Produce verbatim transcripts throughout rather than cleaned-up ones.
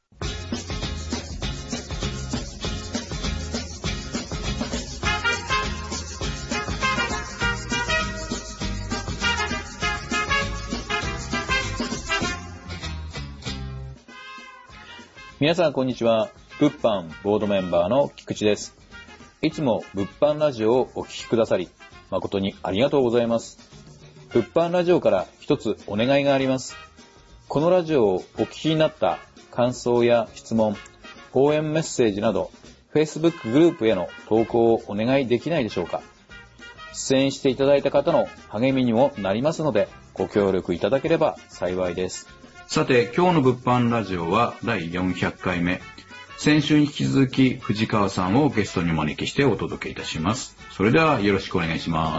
皆さんこんにちは。物販ボードメンバーの菊池です。いつも物販ラジオをお聞きくださり誠にありがとうございます。物販ラジオから一つお願いがあります。このラジオをお聞きになった感想や質問、応援メッセージなど Facebook グループへの投稿をお願いできないでしょうか。出演していただいた方の励みにもなりますのでご協力いただければ幸いです。 さて、今日の物販ラジオはだいよんひゃっかいめ。先週に引き続き藤川さんをゲストにお招きしてお届けいたします。それではよろしくお願いします。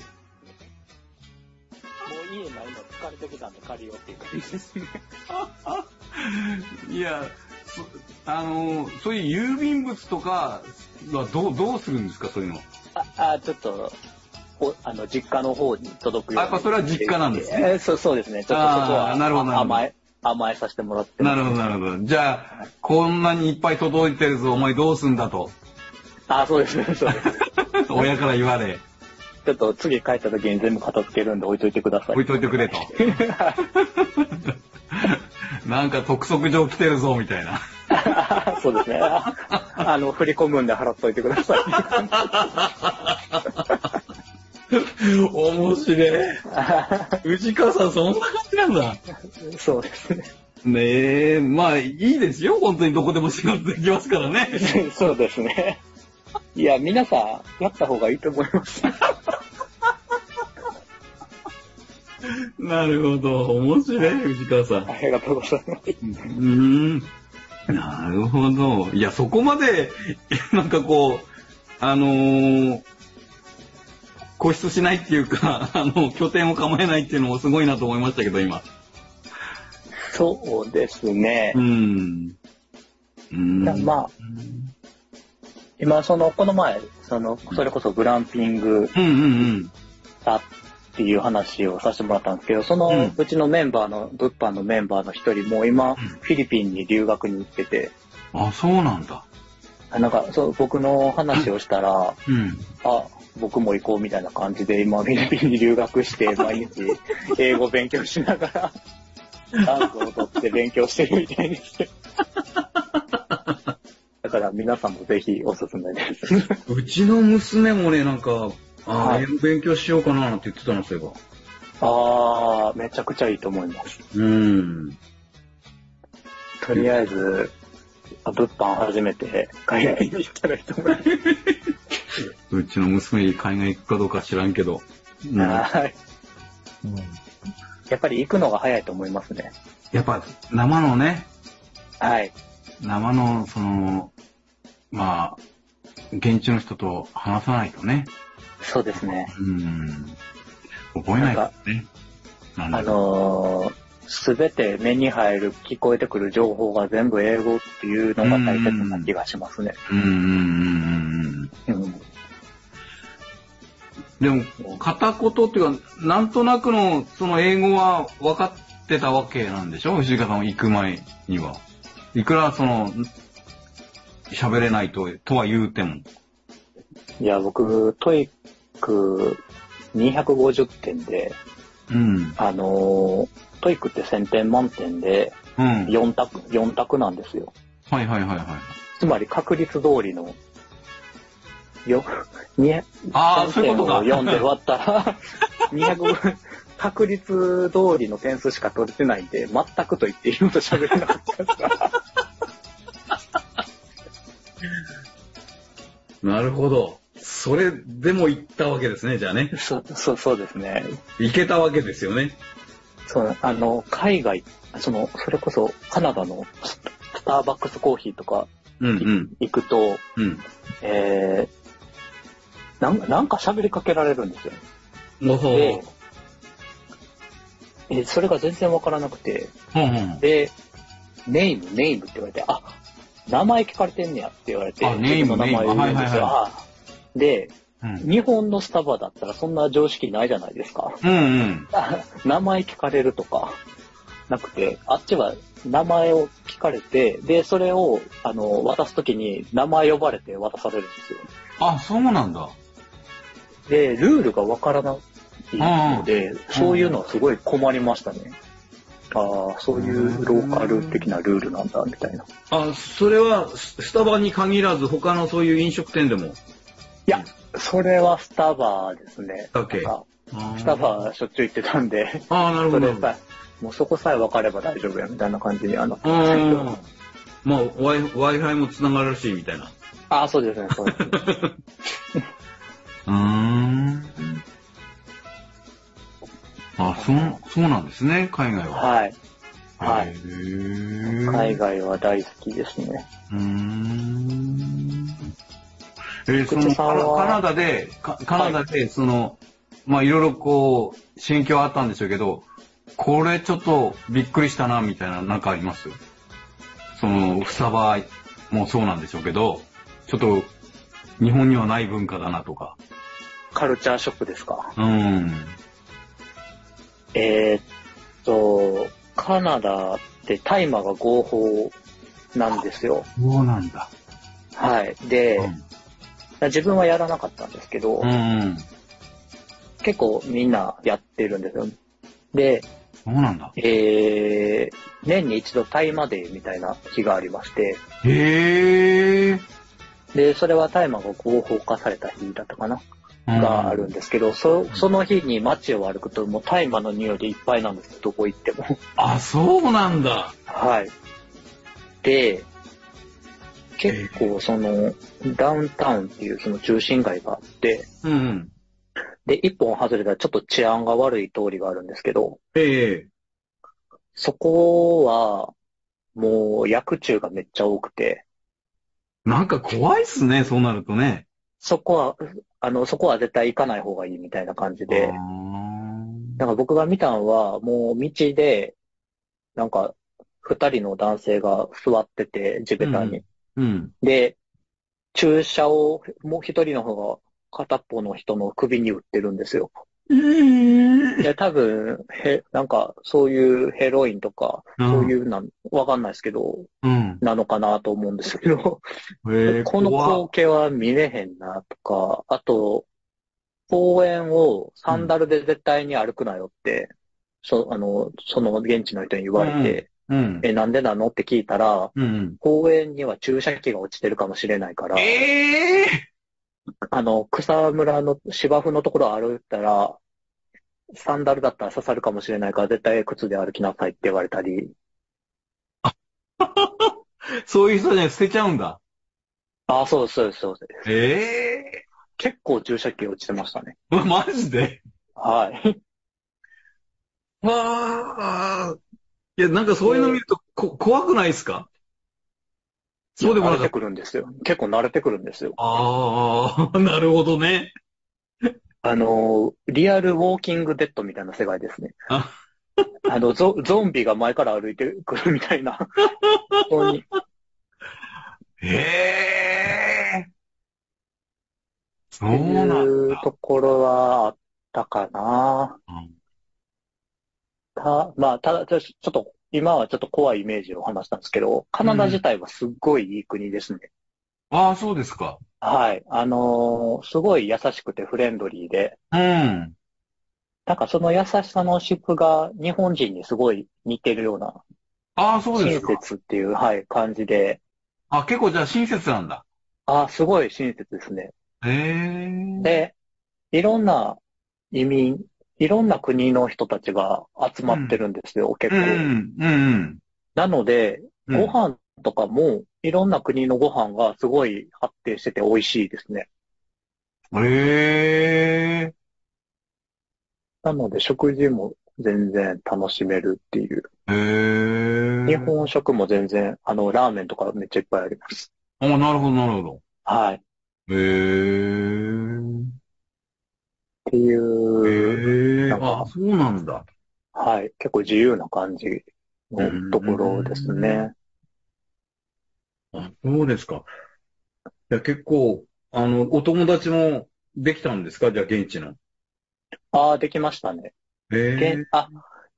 もう家ないの疲れてきたんで借りようっていう感じですね。 いや、あの、そういう郵便物とかはどう、どうするんですか、そういうの。 あ、あちょっと、おあの実家の方に届くように。 やっぱそれは実家なんですね。 えー、そう、そうですね。ちょっとそこはなるほど甘え、甘えさせてもらって。 なるほど、なるほど。じゃあ、こんなにいっぱい届いてるぞ、お前どうすんだと。 あ、そうですね、そうです。 親から言われ。 ちょっと次帰った時に全部片付けるんで置いといてください。 置いといてくれと。なんか督促状来てるぞ、みたいな。 そうですね。あの、振り込むんで払っといてください。 面白い。藤川さん、そんな感じなんだ。 そうですね。 ねえ、まあいいですよ。本当にどこでも仕事できますからね。 そうですね。いや、皆さん、やった方がいいと思います。 なるほど。面白い、藤川さん。 ありがとうございます。 うーん。なるほど。いや、そこまで、なんかこう、あのー、固執しないっていうか、あの、拠点を構えないっていうのもすごいなと思いましたけど、今。 そうですね。 うん。うん。 まあ、今、その、この前、その、それこそグランピングだっていう話をさせてもらったんですけど、その、うん、うちのメンバーの、物販のメンバーの一人も今、うん、フィリピンに留学に行ってて。 あ、そうなんだ。 なんか、そう、僕の話をしたら、 うん、 あ、僕も行こうみたいな感じで、今、フィリピンに留学して、毎日、英語勉強しながら、ダンスを踊って勉強してるみたいです。だから皆さんもぜひおすすめです。 うちの娘もね、なんか、あ、はい、英語勉強しようかなって言ってたの、そういえば。ああ、めちゃくちゃいいと思います。 うん。 とりあえず、物販始めて海外に行ったらいいと思います。 うちの娘海外行くかどうか知らんけど。 うん、はい、うん。やっぱり行くのが早いと思いますね。 やっぱ生のね。 はい。 生のそのまあ現地の人と話さないとね。 そうですね。 うん。覚えないとね。 あのすべて目に入る聞こえてくる情報が全部英語っていうのが大切な気がしますね。 うんうんうんうん。うん。でも片言っていうかなんとなくのその英語は分かってたわけなんでしょ、藤川さん行く前には。いくらその喋れないととは言うても。 いや僕トイックにひゃくごじゅってんで、 うん、 あのトイックってせんてん満点でよん択、うん、よん択なんですよ。 はいはいはいはい。 つまり確率通りのよにああ、そういうことか。 よんで割ったらにひゃく確率通りの点数しか取れてないんで、全くと言っていいのと喋れなかったです。 なるほど。それでも行ったわけですね、じゃあね。 そう、そう、そうですね。 行けたわけですよね。 そう、あの、海外、その、それこそカナダのスターバックスコーヒーとか、 うんうん、 行くと、 うん、 えー、なん、なんか喋りかけられるんですよ。 で、 え、それが全然わからなくて、 うんうん、 で、ネイム、ネイムって言われて、あ、名前聞かれてんねやって言われて、 あ、ネイム、 自分の名前を言うんですよ。 はいはいはい、 で、 うん、 日本のスタバだったらそんな常識ないじゃないですか。 うんうん、 名前聞かれるとか、 なくて、あっちは名前を聞かれて、で、それを、あの、渡すときに名前呼ばれて渡されるんですよ。 あ、そうなんだ。 で、ルールがわからないので、 うんそういうのはすごい困りましたね。ああ、そういうローカル的なルールなんだ、みたいな。 あ、それはスタバに限らず他のそういう飲食店でも？いや、それはスタバですね。 だっけ？ なんかスタバしょっちゅう行ってたんで、 ああ、なるほど。 それさ、もうそこさえ分かれば大丈夫や、みたいな感じにあの。 ああ。まあ、Wi-Fi も繋がるし、みたいな。 ああ、そうですね、そうですね。 うーん。あ、そう、そうなんですね、海外は。 はい。はい。海海外は大好きですね。 うーん。えー、そのさんはカナダで、カナダで、その、まあ、いろいろこう、心境あったんでしょうけど、これちょっとびっくりしたな、みたいな、なんかあります？その、ふさばもそうなんでしょうけど、ちょっと、日本にはない文化だなとか。 カルチャーショックですか？ うん。 えーっと、カナダって大麻が合法なんですよ。 そうなんだ。 はい。で、 うん自分はやらなかったんですけど、 うん、 結構みんなやってるんですよ。で、 そうなんだ。 えー、年に一度大麻デーみたいな日がありまして、 へー。 で、それは大麻が合法化された日だったかな、 うん、 があるんですけど、そその日に街を歩くともう大麻の匂いでいっぱいなんですよ、どこ行っても。 あ、そうなんだ。 はい。で、結構その、ダウンタウンっていうその中心街があって、 うん。 で、一本外れたらちょっと治安が悪い通りがあるんですけど、 ええそこは、もう薬中がめっちゃ多くて、 なんか怖いっすね、そうなるとね。 そこは、あの、そこは絶対行かない方がいいみたいな感じあで、なんか僕が見たのは、もう道で、なんか、二人の男性が座ってて、地べたに。 うん。 で、注射をもう一人の方が片っぽの人の首に打ってるんですよ。 うん。 で、多分、へ、なんか、そういうヘロインとか、そういうなん、わかんないですけど、 うん。 なのかなと思うんですけど、 ええこの怖っ。 光景は見れへんなとか、あと、公園をサンダルで絶対に歩くなよって、そ、あの、その現地の人に言われて、 うん。うん。 え、なんでなのって聞いたら、 うん。 公園には注射器が落ちてるかもしれないから、 ええあの、草むらの芝生のところを歩いたら、サンダルだったら刺さるかもしれないから、絶対靴で歩きなさいって言われたり。 そういう人には捨てちゃうんだ。 ああ、そうです、そうです、そうです。 ええ結構注射器落ちてましたね。 ー、マジで？ はい。 わあ。いや、なんかそういうの見で、 るとこ怖くないですか？ いや、 そうでもなかった。 慣れてくるんですよ。結構慣れてくるんですよ。 ああ、なるほどね。 あの、リアルウォーキングデッドみたいな世界ですね。 あ、 あの、ゾ、ゾンビが前から歩いてくるみたいな。本当に。 へえ、そってうなんいうとだ。 ころはあったかな。 うん、 た、まあ、ただ、ちょっと、今はちょっと怖いイメージを話したんですけど、カナダ自体はすっごいいい国ですね。 ああ、そうですか。 はい。あのーすごい優しくてフレンドリーで、 うん。 なんかその優しさの質が日本人にすごい似てるような、 ああ、そうです親か。 切っていう、はい、感じで、 あ、結構じゃあ親切なんだ。 あ、すごい親切ですね。 へえ。 で、いろんな移民、いろんな国の人たちが集まってうん。 るんですよ、 う結構。 ん。うん。 なので、 うん。 ご飯とかも、いろんな国のご飯がすごい発展してて美味しいですね。 へえ。 なので、食事も全然楽しめるっていう。 へ日え。 本食も全然、あの、ラーメンとかめっちゃいっぱいあります。 あ、なるほど、なるほど。 はい。っへえ。 ていう、 へえ。あ、 なんか、 そうなんだ。 はい。結構自由な感じうーのところですん。 ね。 あ、そうですか。いや、結構、あの、お友達もできたんですか？じゃあ、現地の。 ああ、できましたね。 へけん、 え。 あ、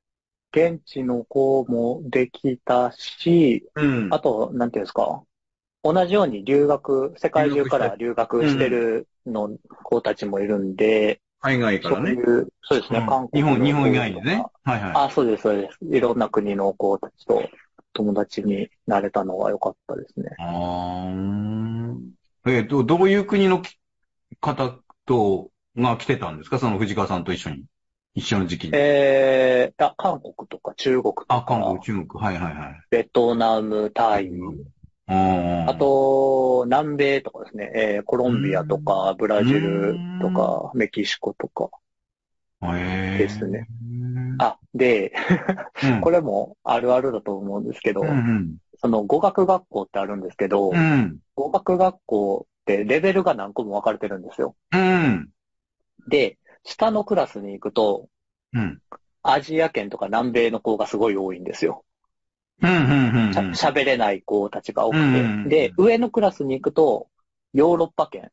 現地の子もできたし、 うん。 あと、なんていうんですか、同じように留学、世界中から留学してるの子たちもいるんで、 海外からね。 そういう、そうですね、 うん。 韓国日本、日の子本以外とにね。 か、 はいはい。 あ、そうです、そうです。いろんな国の子たちと友達になれたのは良かったですね。 あー。えっと、どういう国のき方と、が来てたんですか？その藤川さんと一緒に。一緒の時期に。 えー、あ、韓国とか中国とあ、韓国、 か、 中国。はいはいはい。 ベトナム、タイ、 うあん。 と、南米とかですね、えー、コロうンビアとん。 か、ブラうジルとん。 か、メキシコとかでへえ。 すね。あ、で、 うん。 これもあるあるだと思うんですけうんうど、 ん。 その語学学校ってあるんですけど、 うん。 語学学校ってレベルが何個も分かれてるんですよ。 うん。 で、下のクラスに行くと、 うん。 アジア圏とか南米の子がすごい多いんですよ。 うん。うん。 しゃ、 うん。 喋れない子たちが多うん。 くて。 うん。 で、上のクラスに行くと、ヨーロッパ圏。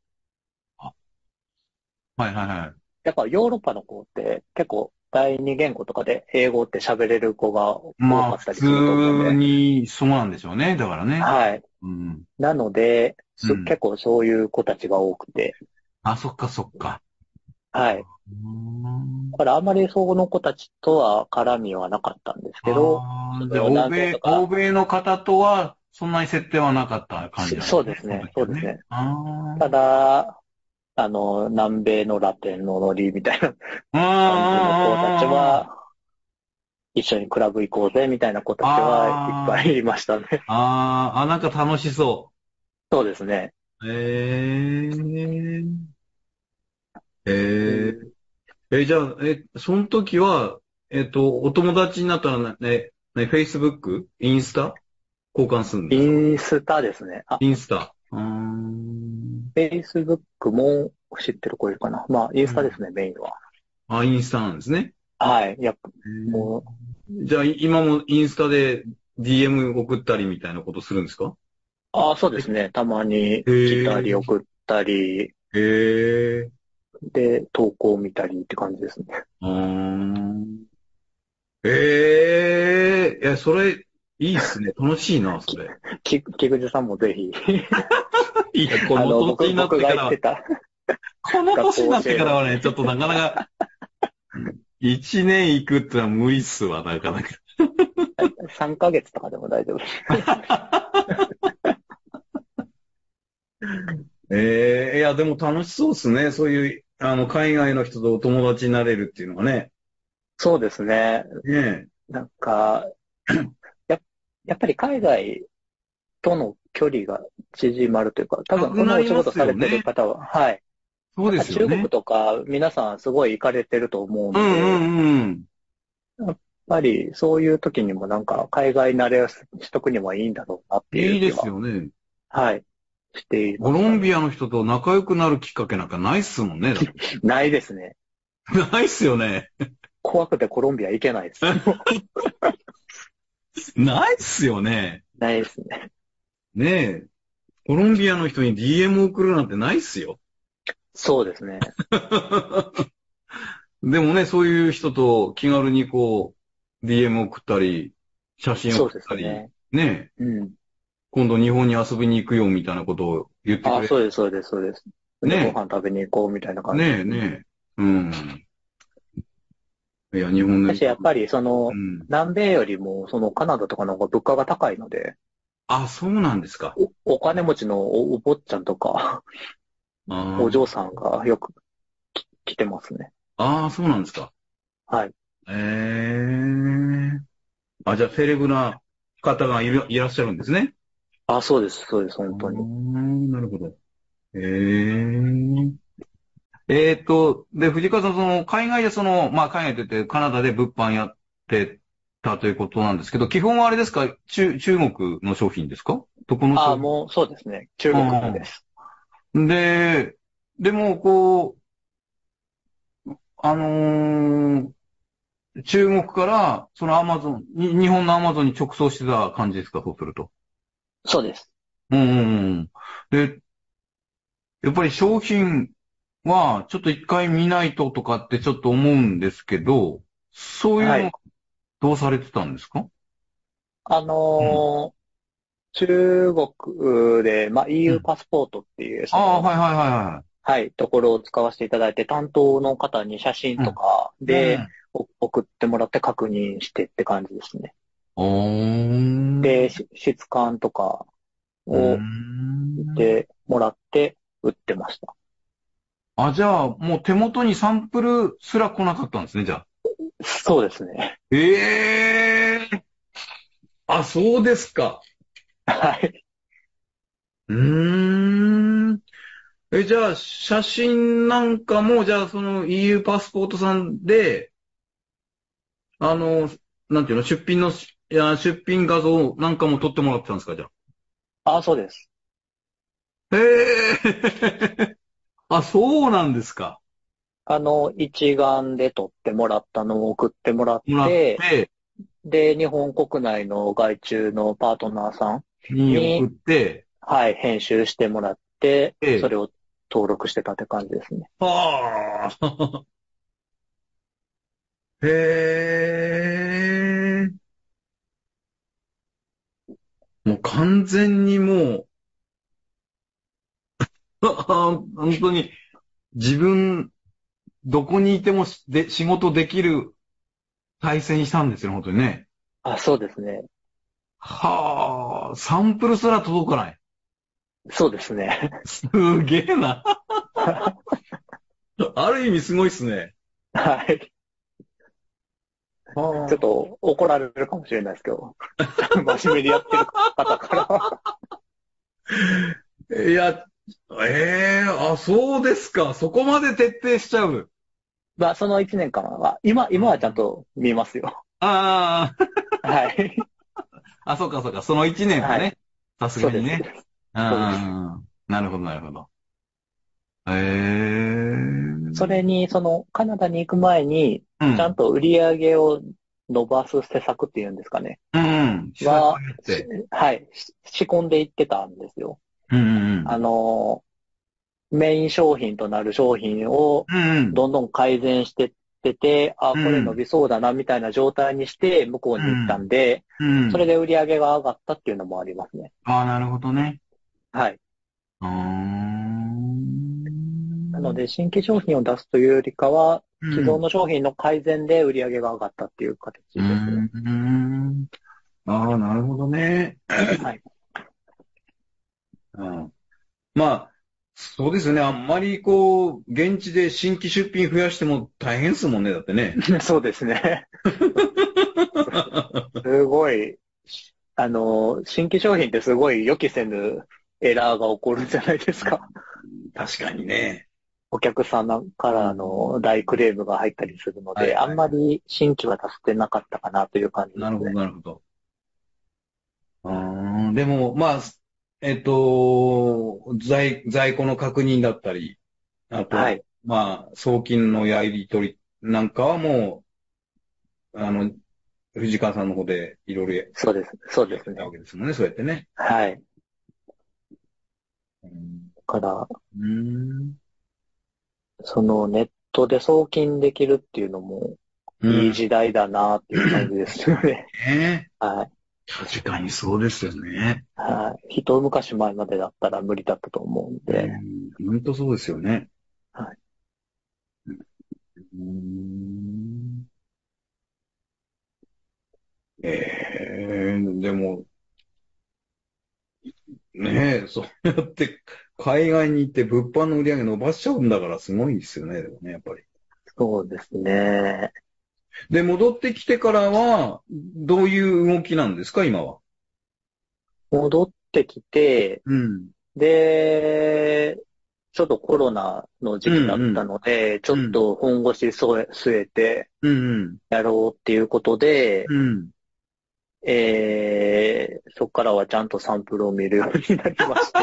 はいはいはい。 やっぱヨーロッパの子って結構第二言語とかで英語って喋れる子が多まあ、普かったりすると思うん通で。 にそうなんでしょうね。だからね。 はい。 うん。 なので、す、 うん。 結構そういう子たちが多くて。 あ、そっかそっか。 はい。 うーん。 だからあんまりその子たちとは絡みはなかったんですけど、 ああ、じゃあ、 その南米欧米、 とか、 欧米の方とは、そんなに設定はなかった感じそなんですね。そのそうですね、 時はね。 そうですね。 あただ、あの、南米のラテンのノリみたいなあ。 感じの子たちあは、一緒にクラブ行こうぜみたいな子たちはいっぱあ。 いいましたね。 ああ。ああ、あ、なんか楽しそそうですね。 う。えええうんええ、じゃあ、え、その時は、えっと、お友達になったらね、ね、ね、Facebook？インスタ交換するんでイすか？ ンスタですね。あ、 インスタ。うーん。 Facebook も知ってる子いるかな。まあ、インうん。 スタですね、メインは。 あ、インスタなんですね。 はい。やっぱ、 へー。 もじゃあ、い今もインスタで ディーエム 送ったりみたいなことするんですか？ う、あ、そうですね。たまにへ来たりえ、 送ったり、 へえ、 で、投稿見たりって感じですね。 あー。ええ、いや、それ、いいっすね。楽しいな、それ。 き、菊池さんもぜひいや、こあの、 の年僕、 になっ僕がてからは、 行ってたこの学校年になって教えるんで。 からはね、ちょっとなかなか、一年行くってのは無理っすわ、なかなか。 さんかげつとかでも大丈夫です。 ええ、いや、でも楽しそうっすね。そういう、あの、海外の人とお友達になれるっていうのはね。 そうですね。 ねなんか、や、やっぱり海外との距離が縮まるというか、多え。な分このお仕くなりま事されてるすよね。 方は、はい。 そうでやっぱ中国すよね。 とか皆さんすごい行かれてると思ううんうんで、 んうん。 やっぱりそういう時にもなんか海外慣れをしとくにはいいんだろうなっていいいでう気は、 すよね。 はい、していコましたね。 ロンビアの人と仲良くなるきっかけなんかないっすもんね。だって。 ないですね。 ないっすよね。 怖くてコロンビア行けないです。 ないっすよね。 ないですね。 ねえ。コロンビアの人に ディーエム 送るなんてないっすよ。 そうですね。 でもね、そういう人と気軽にこう、ディーエム 送ったり、写真そう送ったり、 ですね。 ねえ。 うん。 今度日本に遊びに行くよみたいなことを言ってくあ、 れ。 そうです、そうです、そうです。で、ごね飯食べに行こうみたいなえ。ねえ、 感じですね。 ねえ。うん。いや、日本の、 私、やっぱり、その、 うん。 南米よりも、その、カナダとかの方が物価が高いので、 あ、そうなんですか。 お、お金持ちのお、お坊ちゃんとか、お嬢あさんがよくき来てますね。 あ、ああ、そうなんですか。 はい。 ええ。あ、じゃあ、セレブな方がいる、いらっしゃるんですね。 あ、そうです、そうです、 ああ、 本当に。 なるほど。ええ。えーっと、で、藤川さん、その、海外でその、まあ、海外といってカナダで物販やってたということなんですけど、基本はあれですか？中、中国の商品ですか？どこの商あ、 品？ もう、そうですね。中国です。 うん。で、でも、こう、あのー中国から、そのアマゾン、に日本のアマゾンに直送してた感じですか？そうすると。 そうです。 うんうんうん。で、やっぱり商品は、ちょっと一回見ないととかってちょっと思うんですけど、そういうのはい。 どうされてたんですか？ あのー中国で、まあ、 うイーユーん。 パスポートっていう、そああ、 の、 はいはいはいははい、ところを使わせていただいて、担当の方に写真い。うん。 とかうでん。 お送ってもらって確認してって感じですね。 おー。 で、し質感とかうーを見ん。 てもらって売ってました。 あ、じゃあ、もう手元にサンプルすら来なかったんですね、じゃあ。 そうですね。 ええ、あ、そうですか。 はい。 うーん。え、じゃあ、写真なんかも、じゃあ、その イーユー パスポートさんで、あの、なんていうの、出品の、いや、出品画像なんかも撮ってもらってたんですか、じゃあ、そうです。 あ。へえ。あ、そうなんですか。 あの、一眼で撮ってもらったのを送ってもらっもらって、 て、 で、日本国内の外注のパートナーさんに、 に送って、 はい、編集してもらって、そで、 れを登録してたって感じですね。 はあ。へえ。もう完全にもう、本当に自分、どこにいてもしで仕事できる体制にしたんですよ、本当にね。 あ、そうですね。 はあ、サンプルすら届かない。 そうですね。 すげえな。ある意味すごいっすね。 はい。ちょっはと怒られるかもしれないですけど、真面目にやってる方からは。 あ。いや、ええ、あ、そうですか。そこまで徹底しちゃう。 まあ、その一年間は、今、今はちゃんと見ますよ。 ああ、 はい。 あ、そうかそうか。その一年ははい。 ね。さすそうです、そうがにね。 です。そうです。 ああ、なるほど、なるほど。へえ。 それに、その、カナダに行く前に、 うん。 ちゃんと売り上げを伸ばす施策っていうんですかね。 うん。施策をは、しやって。 はい、し仕込んでいってたんですよ。 うんうんあの、メイン商品となる商品をうん。うん。 どんどん改善してってて、あ、 うん。 これ伸びそうだなみたいな状態にして向こうに行ったうん。 んで、 うん。 それで売り上げが上がったっていうのもありますね。 ああ、なるほどね。 はい。 うーん。 なので、新規商品を出すというよりかは、 うん。 既存の商品の改善で売り上げが上がったっていう形うーですね。 ん。ああ、なるほどね。 はい。 うん。まあ、そうですね。あんまりこう、現地で新規出品増やしても大変ですもんね。だってね。 そうですね。すごい、あの、新規商品ってすごい予期せぬエラーが起こるじゃないですか。 確かにね。 お客様からうん。 の大クレームが入ったりするので、あんはいはい。 まり新規は出せてなかったかなという感じでなるほど、 すね。 なるほど。うーん。でも、まあ、えっと、在、在庫の確認だったり、あと、 はい。 まあ、送金のやり取りなんかはもう、あの、藤川さんの方でいろいろそうです。そうでやってたわすね。 けですもんね、そうやってね。 はい。 うん。 だから、 うーん。 そのネットで送金できるっていうのもうん。 いい時代だなっていう感じですよね。 ね。 はい。 確かにそうですよね。 はい。一昔前までだったら無理だったと思うんうで。 ん。本当そうですよね。 はい。 うーん。ええ、でも、ねえ、そうやって海外に行って物販の売り上げ伸ばしちゃうんだからすごいですよね、でもね、やっぱり。 そうですね。 で、戻ってきてからは、どういう動きなんですか、今は。 戻ってきて、 うん。 で、ちょっとコロナのう時期だったん、 ので、ちょうん、うん、 っと本腰据え据えてうん、 やろうっていうことで、 うん。 えー、そこからはちゃんとサンプルを見るようになりまして。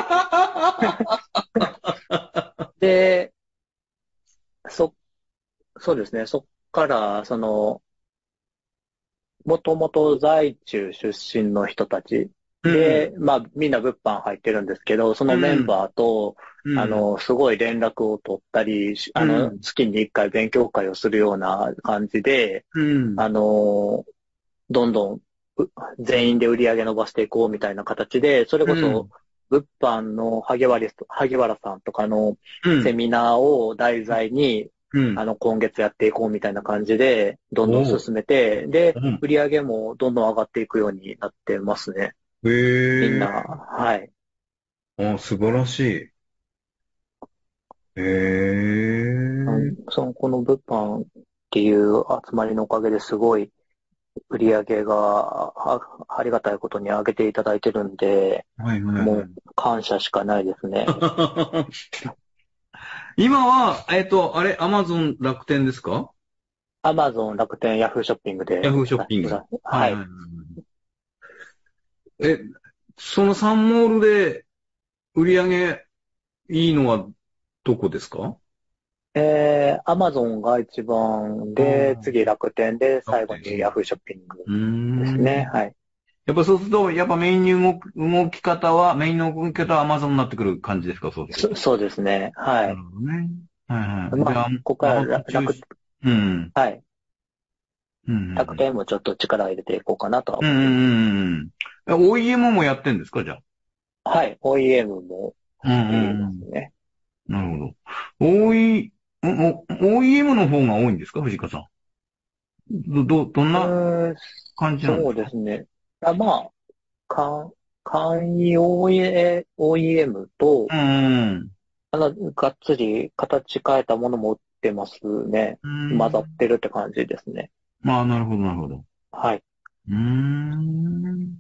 で、そ、そうですね、そっから、その、もともと在中出身の人たちうん、 で、まあみんな物販入ってるんですけど、そのメンうん、 バーと、 うん、 あの、すごい連絡を取ったり、しあの、 うん、 月に一回勉強会をするような感じで、 うん、 あの、 どんどん全員で売り上げ伸ばしていこうみたいな形で、それこそ、物販の萩原萩原さんとかのセミナーを題材に、うん、あの、今月やっていこうみたいな感じで、どんどん進めて、で、うん、売り上げもどんどん上がっていくようになってますね。 へー。 みんな、はい。 あ、素晴らしい。へー。 その、この物販っていう集まりのおかげですごい、売り上げがあ、ありがたいことに上げていただいてるんで、はいはいはい、もう感謝しかないですね。 今は、えっと、あれ、アマゾン楽天ですか？ アマゾン楽天ヤフーショッピングで。 ヤフーショッピング。はい。 はい。 え、そのさんモールで売り上げいいのはどこですか？ えー、アマゾンが一番で、次楽天で、最後にヤフーショッピングですね。はい。 やっぱそうすると、やっぱメインに動く、動き方は、メインの動き方はアマゾンになってくる感じですか？そうですそそうですね。はい。なるほどね。はいはい。まあ、ここから楽、うん。はい。うん。楽天もちょっと力入れていこうかなとは思ってます。うん。 オーイーエム もやってんですか？じゃあ。はい。オーイーエム もしていますね。 なるほど。オーイー、オーイーエム の方が多いんですか？藤川さん。ど、ど、どんな感じなんですか？ そうですね。あまあ、か、簡易 オーイーエム と、うん、あの、がっつり形変えたものも売ってますね。混ざってるって感じですね。 まあ、なるほど、なるほど。 はい。 うーん。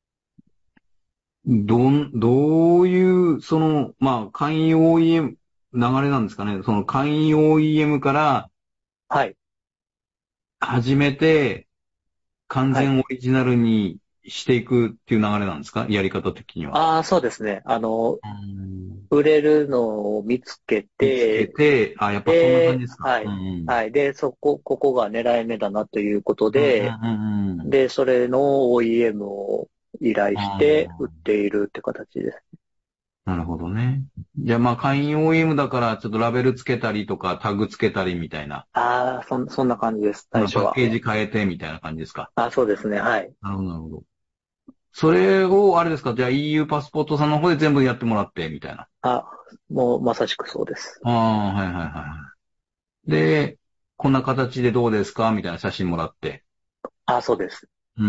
どん、どういう、その、まあ、簡易 オーイーエム、流れなんですかね。その簡易 オーイーエム から、 はい。 始めて、完全オリジナルにしていくっていう流れなんですか？はい、やり方的には。 ああ、そうですね。あの、売れるのを見つけて、 見つけて、あ、やっぱそんな感じですか。 はい。うん、はい。で、そこ、ここが狙い目だなということで、うんうんうん、で、それの オーイーエム を依頼して売っているって形です。 なるほどね。じゃあまあ、簡易 オーイーエム だから、ちょっとラベルつけたりとか、タグつけたりみたいな。 ああ、そ、そんな感じです、最初は。 パッケージ変えてみたいな感じですか。 あ、そうですね、はい。 なるほど、なるほど。それを、あれですか、じゃあ イーユー パスポートさんの方で全部やってもらって、みたいな。 あ、もうまさしくそうです。 ああ、はいはいはい。で、こんな形でどうですかみたいな写真もらって。 あ、そうです。 うん。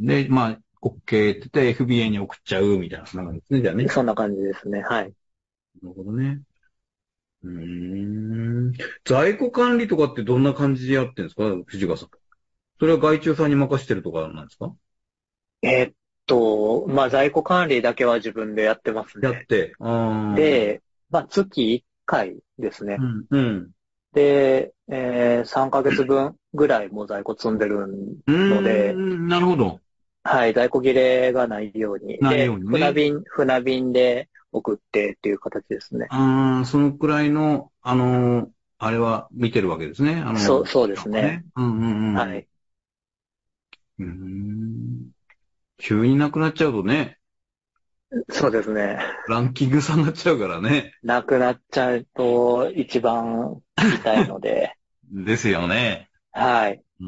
で、まあ、OK って言って エフビーエー に送っちゃうみたいな、そんな感じですね、じゃあね。 そんな感じですね、はい。 なるほどね。うーん。在庫管理とかってどんな感じでやってるんですか？藤川さん。それは外注さんに任せてるとかなんですか？ えーっと、まあ、在庫管理だけは自分でやってますね。 やって。あで、まあ、月いっかいですね。 うん。うん。 で、えー、さんかげつぶんぐらいもう在庫積んでるので、 うん、なるほど。 はい、在庫切れがないように。 ないようにね。 船便、船便で送ってっていう形ですね。 ああ、そのくらいの、あのー、あれは見てるわけですね。あのー、 そう、そうですね。 うんうんうん。 はい。 うーん。急になくなっちゃうとね。 そうですね。 ランキング差になっちゃうからね。 なくなっちゃうと一番痛いので。 ですよね。 はい。 うん。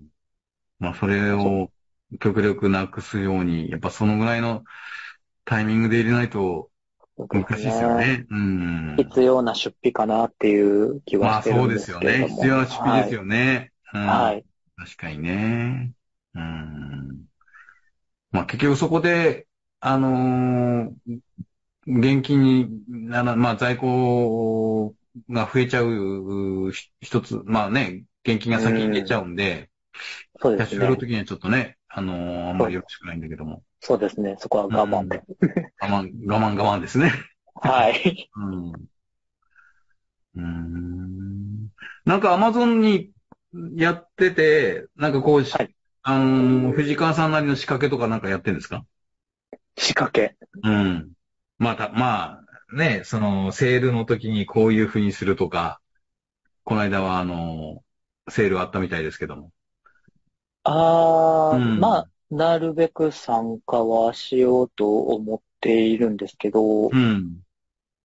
まあ、それを極力なくすように、やっぱそのぐらいのタイミングで入れないと難しいですよね。うん。 必要な出費かなっていう気はしてるんですけれども。 まあそうですよね。必要な出費ですよね。 はい。うん、はい。 確かにね。うん。まあ結局そこで、あのー、現金になら、まあ在庫が増えちゃう一つ、まあね、現金が先に出ちゃうんで、 うん、そうですね。 キャッシュフロー的にはちょっとね、あのー、あんまりよろしくないんだけども。 そうですね。そこは我慢で。 うん、我慢、我慢我慢ですね。 はい。 うん。うーん。なんかアマゾンにやってて、なんかこう、はい、あのー、藤川さんなりの仕掛けとかなんかやってるんですか？ 仕掛け。 うん。まあ、た、まあ、ね、その、セールの時にこういう風にするとか、この間はあのー、セールあったみたいですけども。 ああ、うん、まあ、なるべく参加はしようと思っているんですけど、うん、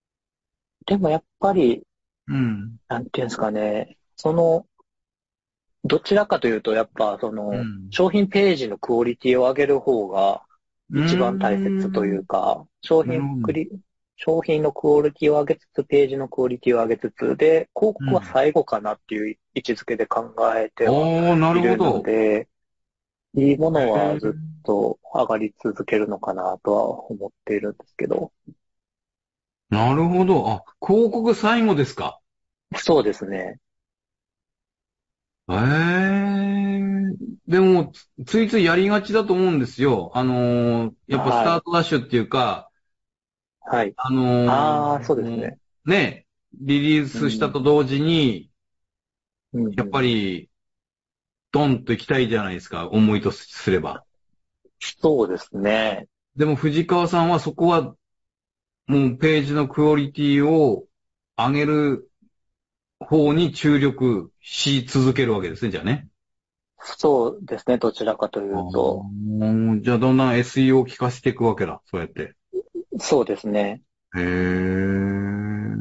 でもやっぱり、うん、なんていうんですかね、その、 どちらかというと、やっぱ、その、 うん、 商品ページのクオリティを上げる方が一番大切というか、商品クリ、商品のクオリティを上げつつ、ページのクオリティを上げつつ、で、広告は最後かなっていう位置づけで考えてはいるので、いいものはずっと上がり続けるのかなとは思っているんですけど。 なるほど。あ、広告最後ですか？ そうですね。 ええ。でも、ついついやりがちだと思うんですよ。あのー、やっぱスタートダッシュっていうか、 はい。 あのー、 ああ、そうですね。 ね、リリースしたと同時に、 うんうん、 やっぱり、ドンと行きたいじゃないですか、思いとすれば。 そうですね。 でも藤川さんはそこは、もうページのクオリティを上げる方に注力し続けるわけですね、じゃあね。 そうですね、どちらかというと。 じゃあだんだん エスイーオー を効かせていくわけだ、そうやって。 そうですね。 へー。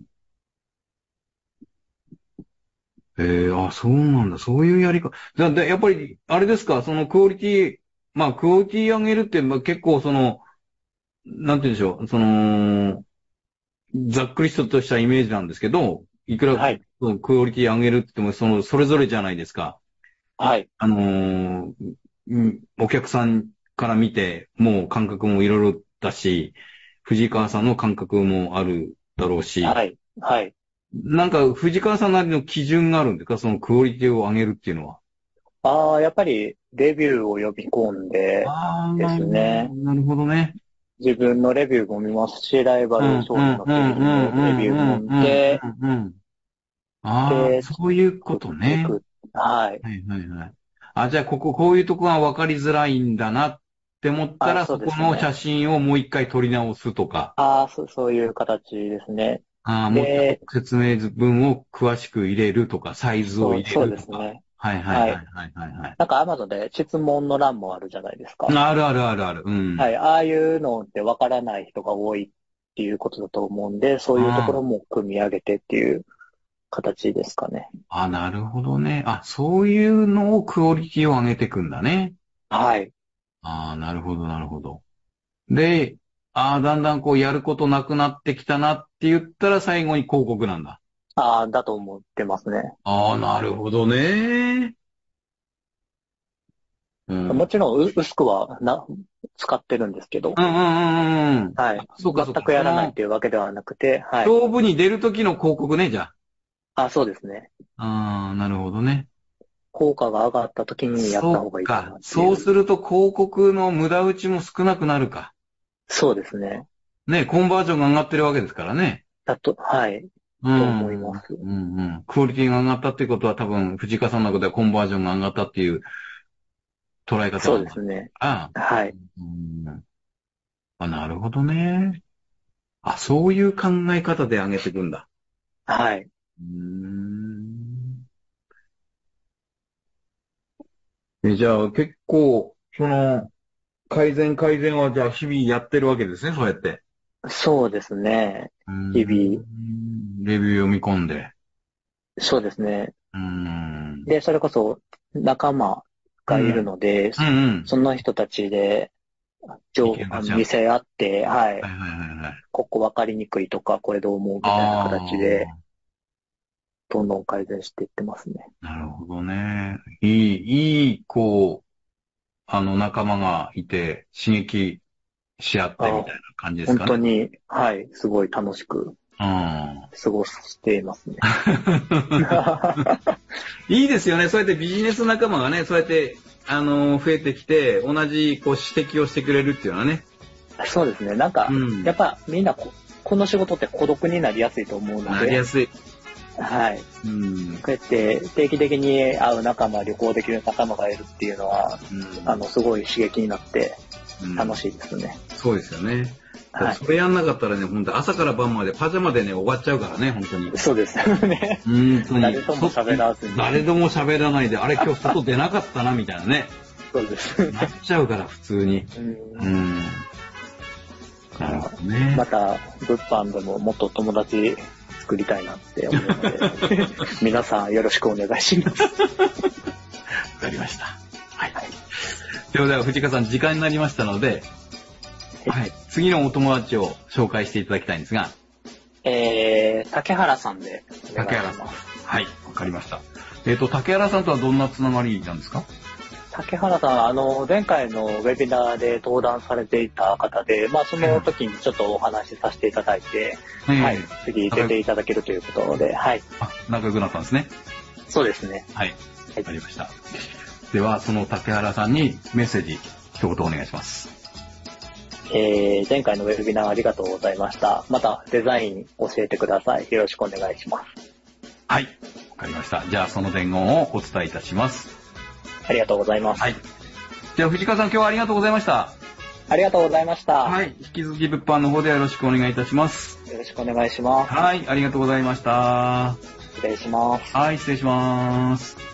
ええ、あ、そうなんだ。そういうやり方。だ、だ、やっぱり、あれですか、そのクオリティ、まあ、クオリティ上げるって、まあ、結構その、なんて言うんでしょう、その、ざっくりとしたイメージなんですけど、いくら、 はい。 そのクオリティ上げるって言っても、その、それぞれじゃないですか。 はい。 あのーうん、お客さんから見て、もう感覚もいろいろだし、藤川さんの感覚もあるだろうし、 はい。はい。 なんか藤川さんなりの基準があるんですか？そのクオリティを上げるっていうのは。 ああ、やっぱりレビューを読み込んでああ、 ですね。 なるほどね。 自分のレビューも見ますし、ライバうん、 ルうん、 商品の製うん、うん、 品のレビューもうん、うん、 見て、 うん、うん。ああ、 で、 そういうこ作とね。 っていく。はい。 はい、はい、はい。あ、じゃあ、ここ、こういうとこが分かりづらいんだなって思ったあ、 ら、 そうそこの写ですね。 真をもう一回撮り直すとか。 ああ、そう、そういう形ですね。 ああ、もうちょっとで、 説明文を詳しく入れるとか、サイズをそう、 入れそうるとか。 ですね。 はいはいはい。 はいはいはいはい。 なんか Amazon で質問の欄もあるじゃないですか。 あるあるあるある。うん。 はい。ああいうのってわからない人が多いっていうことだと思うんで、そういうとこあろも組み上げてっていう形ですかね。 あ、あ、なるほどね。あ、そういうのをクオリティを上げていくんだね。 はい。 ああ、なるほどなるほど。で、ああ、だんだんこうやることなくなってきたなって言ったら最後に広告なんだ。 ああ、だと思ってますね。 ああ、なるほどね。うん。 もちろん、う薄くはな、使ってるんですけど、 うんうんうんうん。 はい。 そうかそうか。 全くやらないっその、 ていうわけではなくて、はい。 勝負に出る時の広告ね、じゃあ、そうですね。 あ。ああ、なるほどね。 効果が上がった時にやったそう方がいいかなか。 っていう。 そうすると広告の無駄打ちも少なくなるか。 そうですね。 ね、コンバージョンが上がってるわけですからね。 だと、はい。 うん。 と思います。 うんうん。クオリティが上がったっていうことは多分、藤川さんの中ではコンバージョンが上がったっていう捉え方そうなんだ。 ですね。 ああ。 はい。 うん。あ、なるほどね。あ、そういう考え方で上げていくんだ。 はい。 うーん。え、じゃあ結構、その、改善改善はじゃあ日々やってるわけですね、そうやって。 そうですね。 うー日々。 ん。レビュー読み込んで。 そうですね。 うーん。 で、それこそ仲間がいるうん。 ので、 うんうん。 その人たちで、 意情あの見見出し合って。 せ合って、はい。 はいはいはいはい。 ここ分かりにくいとか、これどう思うみたいな形で、 あどんどん改善していってますね。 あ、なるほどね。いい、いい、こう、あの仲間がいて、刺激し合ってみあたいな感じです本かね。 当に、はい、すごい楽しくうん。 過ごしていますね。 いいですよね。そうやってビジネス仲間がね、そうやって、あのー増えてきて、同じ、こう、指摘をしてくれるっていうのはね。 そうですね。なんか、 うん。 やっぱみんなこ、この仕事って孤独になりやすいと思うので、 なりやすい。 はい。 うん。 こうやって定期的に会う仲間、旅行できる仲間がいるっていうのは、 うん、 あの、すごい刺激になって楽い。 しいですね。 そうですよね。 はい。 それやんなかったらね、本当朝から晩までパジャマでね、終わっちゃうからね、本当に。 そうですよね。 本当に。 誰とも喋らずに。 誰とも喋らないで、あれ今日外出なかったな、みたいなね。 そうですなっちゃうから、普通に。 うん。 うん。なるほどね。 また、物販でももっと友達作りたいなって思うので、皆さんよろしくお願いします。 わかりました。はい。ではでは藤川さん時間になりましたので、はい、次のお友達を紹介していただきたいんですが、 えー、竹原さんでお願いします。竹原さん。 はい、わかりました。えっと、竹原さんとはどんなつながりなんですか？ 竹原さん、あの、前回のウェビナーで登壇されていた方で、まあ、その時にちょっとお話しさせていただいて、うん、はい、次出ていただけるということで、はい。 あ、仲良くなったんですね。 そうですね。 はい。わかりました。では、その竹原さんにメッセージ、一言お願いします。 えー、前回のウェビナーありがとうございました。またデザイン教えてください。よろしくお願いします。 はい。わかりました。じゃあその伝言をお伝えいたします。 ありがとうございます。 はい。じゃあ藤川さん今日はありがとうございました。 ありがとうございました。 はい。引き続き物販の方でよろしくお願いいたします。 よろしくお願いします。 はい。ありがとうございました。 失礼します。 はい。失礼します。